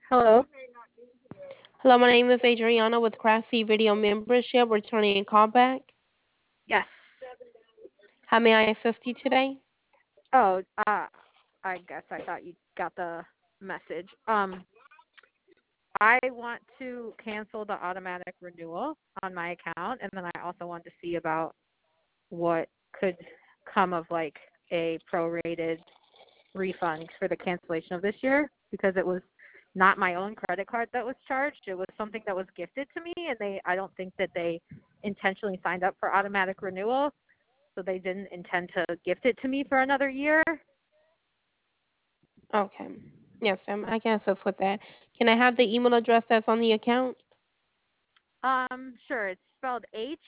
Hello. Hello, my name is Adriana with Crafty Video Membership, returning a callback. Yes. How may I assist you today? Oh, I guess I thought you got the message. I want to cancel the automatic renewal on my account, and then I also want to see about what could come of like a prorated refund for the cancellation of this year because it was not my own credit card that was charged. It was something that was gifted to me, and I don't think that they intentionally signed up for automatic renewal, so they didn't intend to gift it to me for another year. Okay. Yes, ma'am. I can assist with that. Can I have the email address that's on the account? Sure. It's spelled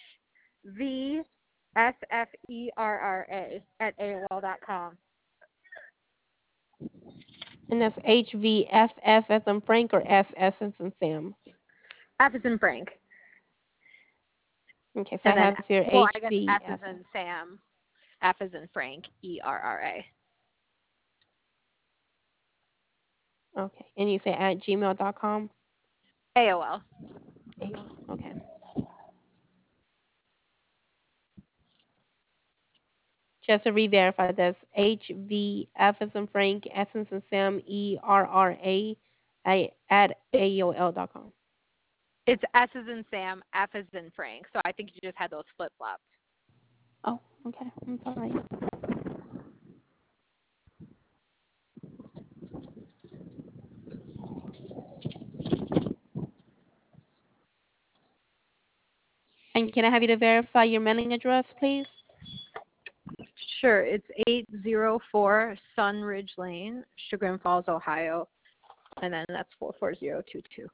HVSFERRA at AOL.com. And that's HVFF as in Frank or SS as in Sam? F is in Frank. Okay, so I And then, have here well, I guess F is HVFF. in Sam. F is in Frank. ERRA. Okay. And you say at gmail.com? AOL. Okay. Just to re-verify, that's HVF as in Frank, S as in Sam, ERRA at AOL.com. It's S is in Sam. F is in Frank. So I think you just had those flip flops. Oh, okay. I'm sorry. And can I have you to verify your mailing address, please? Sure. It's 804 Sunridge Lane, Chagrin Falls, Ohio. And then that's 44022.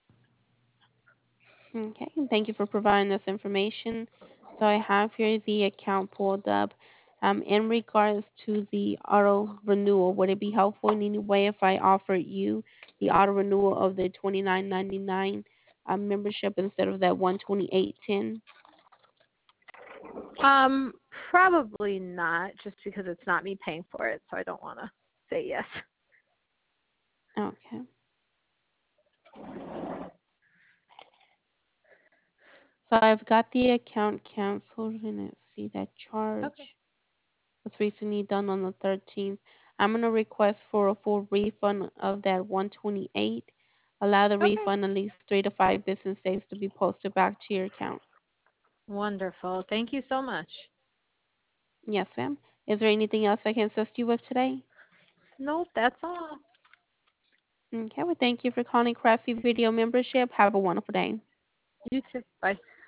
Okay. Thank you for providing this information. So I have here the account pulled up. In regards to the auto renewal, would it be helpful in any way if I offered you the auto renewal of the $29.99 membership instead of that $128.10? Um, Probably not, just because it's not me paying for it, so I don't want to say yes. Okay. So I've got the account canceled, and let's see that charge Okay. was recently done on the 13th. I'm going to request for a full refund of that 128. Allow the Okay. refund at least 3 to 5 business days to be posted back to your account. Wonderful. Thank you so much. Yes, ma'am. Is there anything else I can assist you with today? Nope, that's all. Okay, well, thank you for calling Crafty Video Membership. Have a wonderful day. You too. Bye.